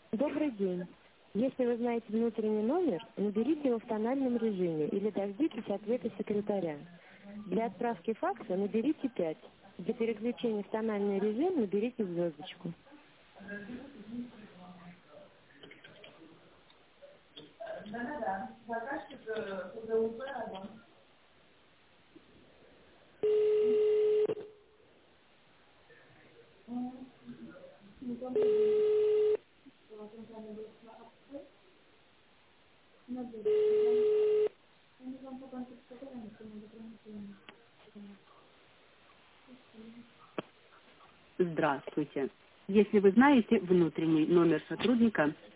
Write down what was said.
Добрый день. Если вы знаете внутренний номер, наберите его в тональном режиме или дождитесь ответа секретаря. Для отправки факса наберите 5. Для переключения в тональный режим наберите звездочку. Здравствуйте. Если вы знаете внутренний номер сотрудника,